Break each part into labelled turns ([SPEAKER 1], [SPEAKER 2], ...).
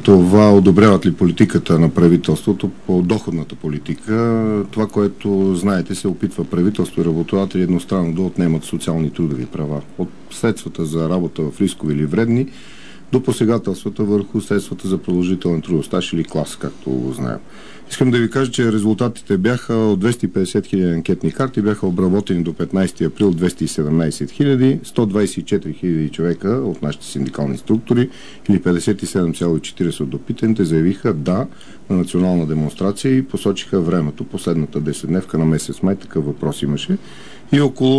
[SPEAKER 1] това одобряват ли политиката на правителството по доходната политика. Това, което знаете, се опитва правителство и работодатели едностранно да отнемат социални трудови права. От средствата за работа в рискови или вредни до посегателствата върху средствата за продължителен трудов стаж или клас, както го знаем. Искам да ви кажа, че резултатите бяха от 250 хиляди анкетни карти, бяха обработени до 15 април 217 хиляди, 124 хиляди човека от нашите синдикални структури или 57,40% от допитаните заявиха да на национална демонстрация и посочиха времето, последната 10-дневка на месец май, такъв въпрос имаше. И около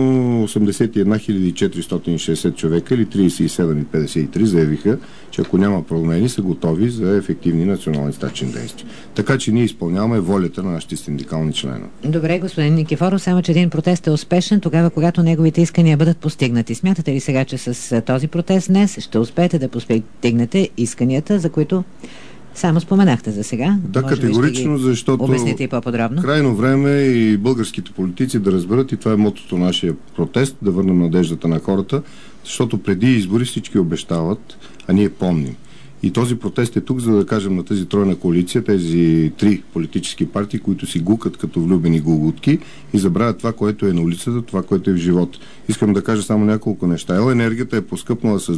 [SPEAKER 1] 81 460 човека или 37,53 заявиха, че ако няма промени, са готови за ефективни национални стачни действия. Така че ние изпълняваме волята на нашите синдикални членове.
[SPEAKER 2] Добре, господин Никифоров, само че един протест е успешен тогава, когато неговите искания бъдат постигнати. Смятате ли сега, че с този протест днес ще успеете да постигнете исканията, за които само споменахте за сега?
[SPEAKER 1] Да, категорично, защото
[SPEAKER 2] обясните и по-подробно.
[SPEAKER 1] Крайно време и българските политици да разберат, и това е мотото на нашия протест, да върнем надеждата на хората, защото преди избори всички обещават, а ние помним. И този протест е тук, за да кажем на тази тройна коалиция, тези три политически партии, които си гукат като влюбени гугутки и забравят това, което е на улицата, това, което е в живота. Искам да кажа само няколко неща. Енергията е поскъпнала с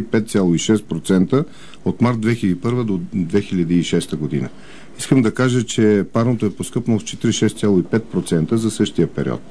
[SPEAKER 1] 95,6% от март 2001 до 2006 година. Искам да кажа, че парното е поскъпнало с 46,5% за същия период.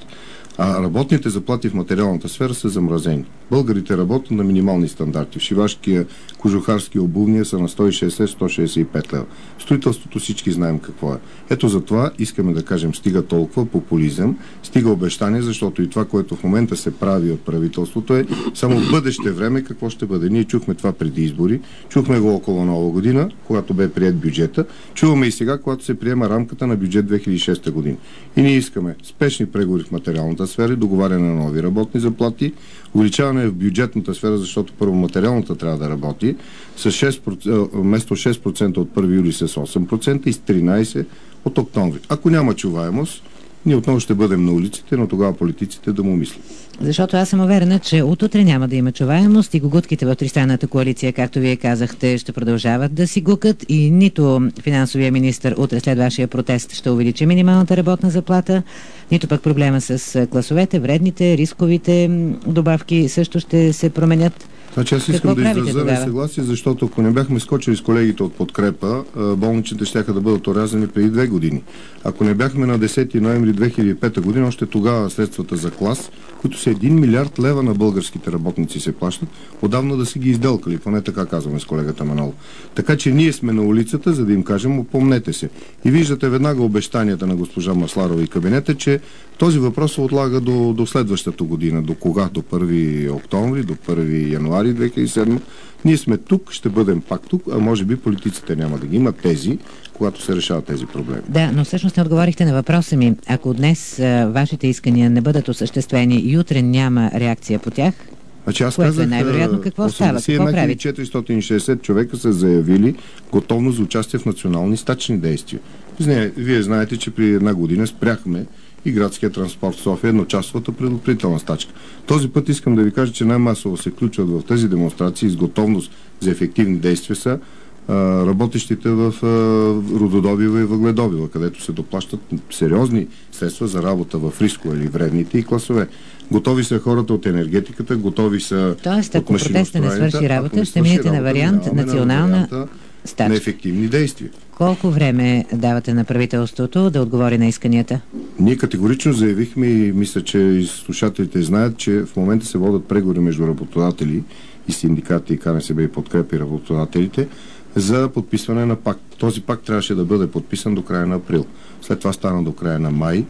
[SPEAKER 1] А работните заплати в материалната сфера са замразени. Българите работят на минимални стандарти. В шивашкия, кожухарския, обувния са на 160-165 лева. Строителството всички знаем какво е. Ето за това искаме да кажем, стига толкова популизъм, стига обещание, защото и това, което в момента се прави от правителството е само в бъдеще време какво ще бъде. Ние чухме това преди избори, чухме го около Нова година, когато бе приет бюджета, чуваме и сега, когато се приема рамката на бюджет 2006 година. И ние искаме спешни преговори в материалната сфера, договаряне на нови работни заплати, увеличаване в бюджетната сфера, защото първо материалната трябва да работи с 6%, вместо 6% от 1 юли с 8% и с 13% от октомври. Ако няма чуваемост, ние отново ще бъдем на улиците, но тогава политиците да му мислят.
[SPEAKER 2] Защото аз съм уверена, че утре няма да има чуваемост и гугутките в тристранната коалиция, както вие казахте, ще продължават да си гукат и нито финансовия министър утре след вашия протест ще увеличи минималната работна заплата, нито пък проблема с класовете, вредните, рисковите добавки също ще се променят.
[SPEAKER 1] Значи аз искам да изразя несъгласие, защото ако не бяхме скочили с колегите от подкрепа, болничните щяха да бъдат орязани преди 2 години. Ако не бяхме на 10 ноември 2005 година, още тогава средствата за клас, които са 1 милиард лева на българските работници се плащат, отдавна да си ги изделкали, поне така казваме с колегата Манол. Така че ние сме на улицата, за да им кажем, опомнете се. И виждате веднага обещанията на госпожа Масларова и кабинета, че този въпрос се отлага до следващата година. До кога? До 1 октомври, до 1 януари 2007. Ние сме тук, ще бъдем пак тук, а може би политиците няма да ги имат тези, когато се решават тези проблеми.
[SPEAKER 2] Да, но всъщност не отговорихте на въпроса ми. Ако днес вашите искания не бъдат осъществени и утре няма реакция по тях,
[SPEAKER 1] значи аз
[SPEAKER 2] което
[SPEAKER 1] казах,
[SPEAKER 2] е най-вероятно, какво става? Какво правите?
[SPEAKER 1] 460 човека са заявили готовност за участие в национални стачни действия. Вие знаете, че при 1 година спряхме и градския транспорт в София, едночасовата предупредителна стачка. Този път искам да ви кажа, че най-масово се включват в тези демонстрации с готовност за ефективни действия са работещите в рододобива и въгледобива, където се доплащат сериозни средства за работа в рискове или вредните и класове. Готови са хората от енергетиката, готови са.
[SPEAKER 2] Тоест, ако протеста не свърши работа, ще минете на вариант национална стачка.
[SPEAKER 1] Неефективни действия.
[SPEAKER 2] Колко време давате на правителството да отговори на исканията?
[SPEAKER 1] Ние категорично заявихме и мисля, че и слушателите знаят, че в момента се водят преговори между работодатели и синдикати и КНСБ и подкрепи работодателите за подписване на пакт. Този пакт трябваше да бъде подписан до края на април. След това стана до края на май,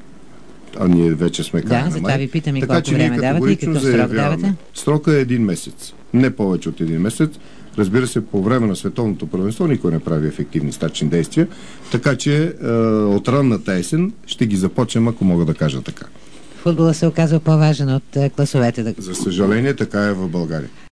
[SPEAKER 1] а ние вече сме края на май.
[SPEAKER 2] Да, затова ви питам и колко време давате и какъв срок давате?
[SPEAKER 1] Срока е 1 месец. Не повече от 1 месец. Разбира се, по време на световното първенство никой не прави ефективни стачни действия, така че от ранната есен ще ги започнем, ако мога да кажа така.
[SPEAKER 2] Футбола се оказва по-важен от класовете.
[SPEAKER 1] За съжаление, така е в България.